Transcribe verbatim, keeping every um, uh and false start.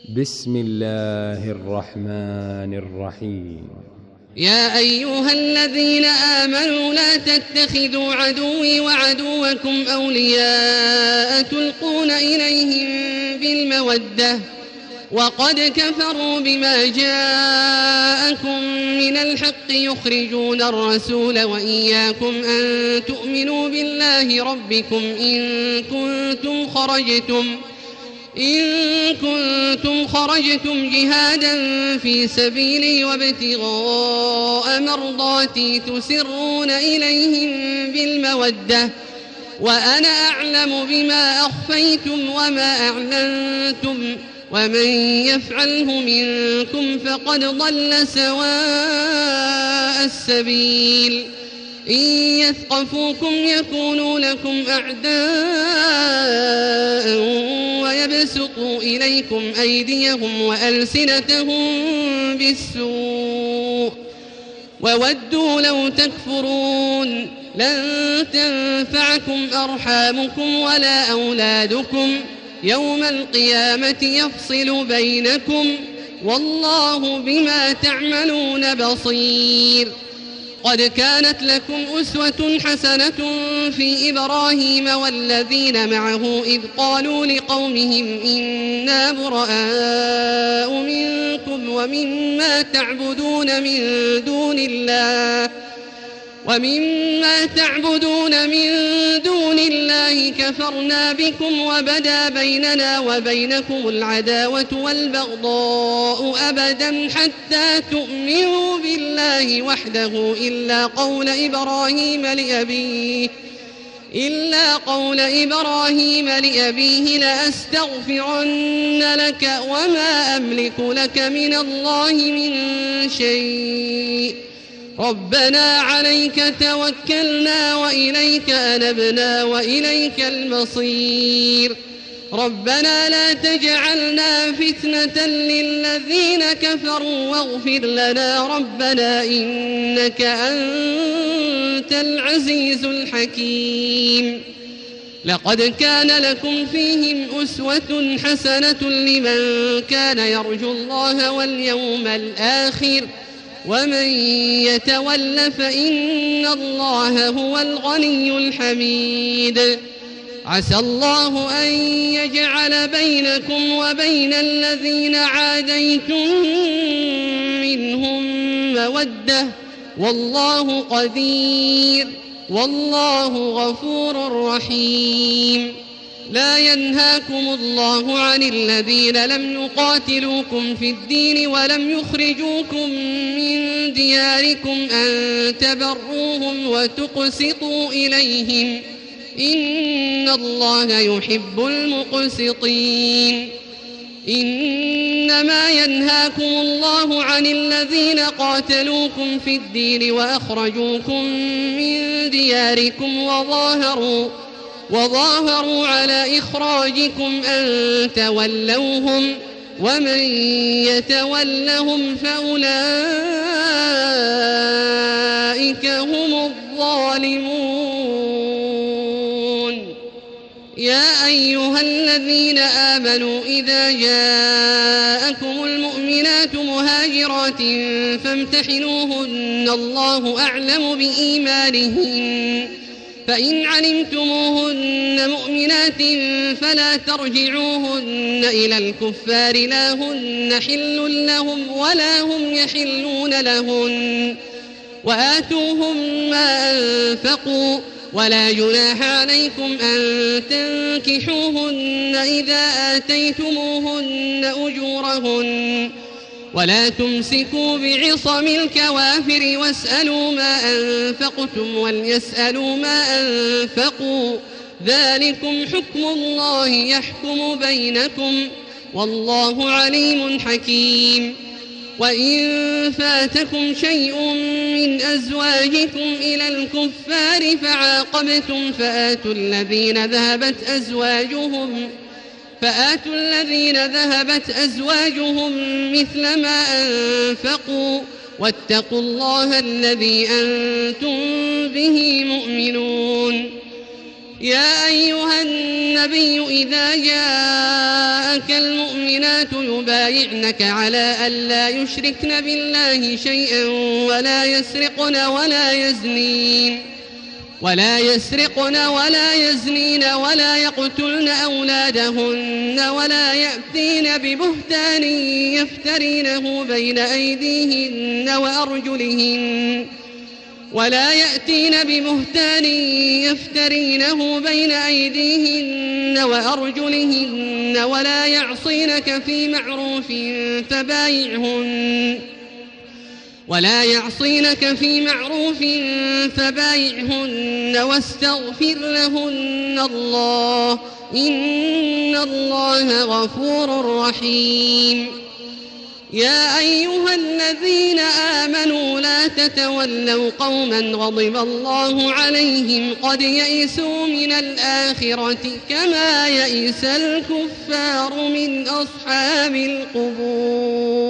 بسم الله الرحمن الرحيم. يا أيها الذين آمنوا لا تتخذوا عدوي وعدوكم أولياء تلقون إليهم بالمودة وقد كفروا بما جاءكم من الحق يخرجون الرسول وإياكم أن تؤمنوا بالله ربكم إن كنتم خرجتم إن كنتم خرجتم جهادا في سبيلي وابتغاء مرضاتي تسرون إليهم بالمودة وأنا أعلم بما أخفيتم وما أعلنتم ومن يفعله منكم فقد ضل سواء السبيل إن يثقفوكم يكونوا لكم أعداء ويبسطوا إليكم أيديهم وألسنتهم بالسوء وودوا لو تكفرون لن تنفعكم أرحامكم ولا أولادكم يوم القيامة يفصل بينكم والله بما تعملون بصير. قد كانت لكم أسوة حسنة في إبراهيم والذين معه إذ قالوا لقومهم إنا براء منكم ومما تعبدون من دون الله ومما تعبدون من دون الله كفرنا بكم وبدا بيننا وبينكم العداوة والبغضاء أبدا حتى تؤمنوا بالله وحده إلا قول إبراهيم لأبيه إلا قول إبراهيم لأبيه لأستغفرن لك وما أملك لك من الله من شيء ربنا عليك توكلنا وإليك أنبنا وإليك المصير ربنا لا تجعلنا فتنة للذين كفروا واغفر لنا ربنا إنك أنت العزيز الحكيم. لقد كان لكم فيهم أسوة حسنة لمن كان يرجو الله واليوم الآخر ومن يتول فإن الله هو الغني الحميد. عسى الله أن يجعل بينكم وبين الذين عاديتم منهم مودة والله قدير والله غفور رحيم. لا ينهاكم الله عن الذين لم يقاتلوكم في الدين ولم يخرجوكم من دياركم أن تبروهم وتقسطوا إليهم إن الله يحب المقسطين. إنما ينهاكم الله عن الذين قاتلوكم في الدين وأخرجوكم من دياركم وظاهروا وظاهروا على إخراجكم أن تولوهم ومن يتولهم فأولئك هم الظالمون. يا أيها الذين آمنوا إذا جاءكم المؤمنات مهاجرات فامتحنوهن الله أعلم بإيمانهن فإن علمتموهن مؤمنات فلا ترجعوهن إلى الكفار لا هن حل لهم ولا هم يحلون لهن وآتوهم ما أنفقوا ولا جناح عليكم أن تنكحوهن إذا آتيتموهن أجورهن ولا تمسكوا بعصم الكوافر واسألوا ما أنفقتم وليسألوا ما أنفقوا ذلكم حكم الله يحكم بينكم والله عليم حكيم. وإن فاتكم شيء من أزواجكم إلى الكفار فعاقبتم فآتوا الذين ذهبت أزواجهم فآتوا الذين ذهبت أزواجهم مثل ما أنفقوا واتقوا الله الذي أنتم به مؤمنون. يا أيها النبي إذا جاءك المؤمنات يبايعنك على ألا يشركن بالله شيئا ولا يسرقن ولا يزنين ولا يسرقن ولا يزنين ولا يقتلن أولادهن ولا يأتين ببهتان يفترينه بين أيديهن وأرجلهن ولا يأتين ببهتان يفترينه بين أيديهن وأرجلهن ولا يعصينك في معروف فبايعهن ولا يعصينك في معروف فبايعهن واستغفر لهن الله إن الله غفور رحيم. يا أيها الذين آمنوا لا تتولوا قوما غضب الله عليهم قد يئسوا من الآخرة كما يئس الكفار من أصحاب القبور.